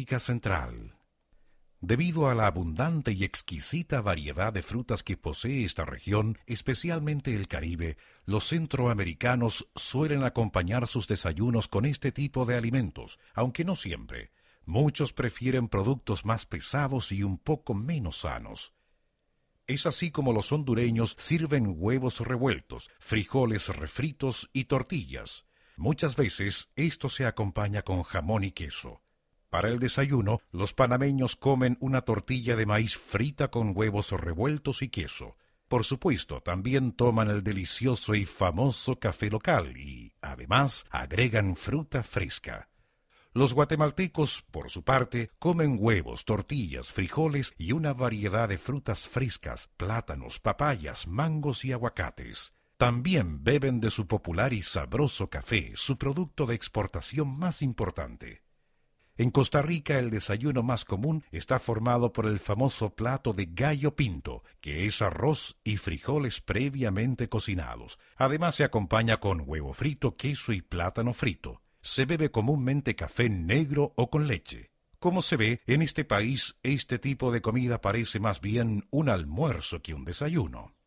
América Central. Debido a la abundante y exquisita variedad de frutas que posee esta región, especialmente el Caribe, los centroamericanos suelen acompañar sus desayunos con este tipo de alimentos, aunque no siempre. Muchos prefieren productos más pesados y un poco menos sanos. Es así como los hondureños sirven huevos revueltos, frijoles refritos y tortillas. Muchas veces esto se acompaña con jamón y queso. Para el desayuno, los panameños comen una tortilla de maíz frita con huevos revueltos y queso. Por supuesto, también toman el delicioso y famoso café local y, además, agregan fruta fresca. Los guatemaltecos, por su parte, comen huevos, tortillas, frijoles y una variedad de frutas frescas, plátanos, papayas, mangos y aguacates. También beben de su popular y sabroso café, su producto de exportación más importante. En Costa Rica el desayuno más común está formado por el famoso plato de gallo pinto, que es arroz y frijoles previamente cocinados. Además se acompaña con huevo frito, queso y plátano frito. Se bebe comúnmente café negro o con leche. Como se ve, en este país este tipo de comida parece más bien un almuerzo que un desayuno.